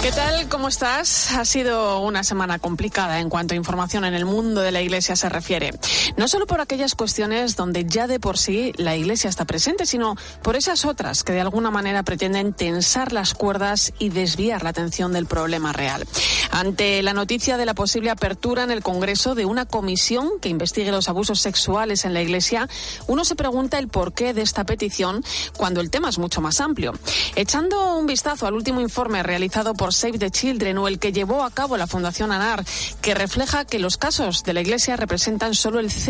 ¿Qué tal? ¿Cómo estás? Ha sido una semana complicada en cuanto a información en el mundo de la Iglesia se refiere. No solo por aquellas cuestiones donde ya de por sí la Iglesia está presente, sino por esas otras que de alguna manera pretenden tensar las cuerdas y desviar la atención del problema real. Ante la noticia de la posible apertura en el Congreso de una comisión que investigue los abusos sexuales en la Iglesia, uno se pregunta el porqué de esta petición cuando el tema es mucho más amplio. Echando un vistazo al último informe realizado por Save the Children o el que llevó a cabo la Fundación ANAR, que refleja que los casos de la Iglesia representan solo el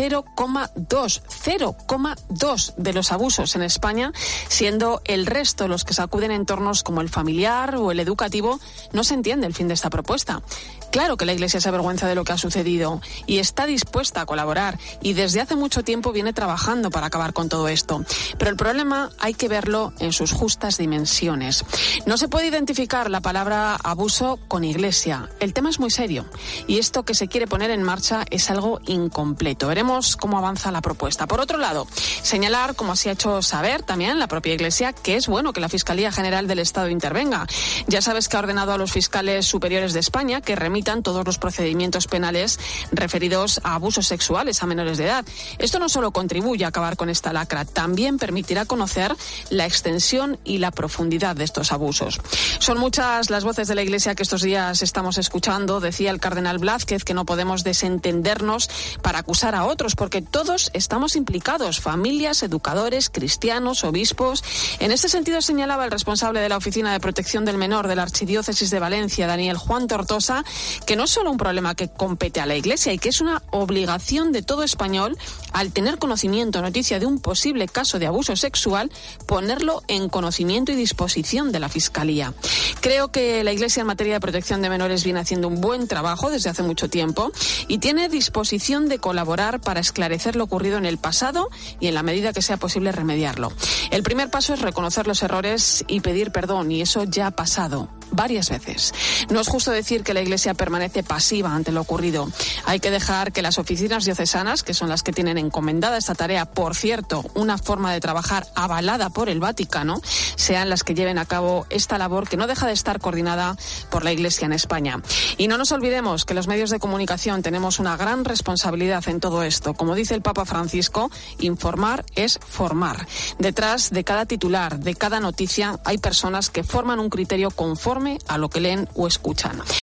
0,2% de los abusos en España, siendo el resto los que sacuden entornos como el familiar o el educativo, no se entiende el fin de esta propuesta. Claro que la Iglesia se avergüenza de lo que ha sucedido y está dispuesta a colaborar y desde hace mucho tiempo viene trabajando para acabar con todo esto. Pero el problema hay que verlo en sus justas dimensiones. No se puede identificar la palabra abuso con Iglesia. El tema es muy serio y esto que se quiere poner en marcha es algo incompleto. Veremos cómo avanza la propuesta. Por otro lado, señalar, como así ha hecho saber también la propia Iglesia, que es bueno que la Fiscalía General del Estado intervenga. Ya sabes que ha ordenado a los fiscales superiores de España que remitan todos los procedimientos penales referidos a abusos sexuales a menores de edad. Esto no solo contribuye a acabar con esta lacra, también permitirá conocer la extensión y la profundidad de estos abusos. Son muchas las voces de la Iglesia que estos días estamos escuchando. Decía el cardenal Blázquez que no podemos desentendernos para acusar a otros, porque todos estamos implicados, familias, educadores, cristianos, obispos. En este sentido señalaba el responsable de la Oficina de Protección del Menor de la Archidiócesis de Valencia, Daniel Juan Tortosa, que no es solo un problema que compete a la Iglesia y que es una obligación de todo español, al tener conocimiento o noticia de un posible caso de abuso sexual, ponerlo en conocimiento y disposición de la Fiscalía. Creo que la Iglesia en materia de protección de menores viene haciendo un buen trabajo desde hace mucho tiempo y tiene disposición de colaborar para esclarecer lo ocurrido en el pasado y en la medida que sea posible remediarlo. El primer paso es reconocer los errores y pedir perdón, y eso ya ha pasado varias veces. No es justo decir que la Iglesia permanece pasiva ante lo ocurrido. Hay que dejar que las oficinas diocesanas, que son las que tienen encomendada esta tarea, por cierto, una forma de trabajar avalada por el Vaticano, sean las que lleven a cabo esta labor que no deja de estar coordinada por la Iglesia en España. Y no nos olvidemos que los medios de comunicación tenemos una gran responsabilidad en todo esto. Como dice el Papa Francisco, informar es formar. Detrás de cada titular, de cada noticia, hay personas que forman un criterio conforme a lo que leen o escuchan.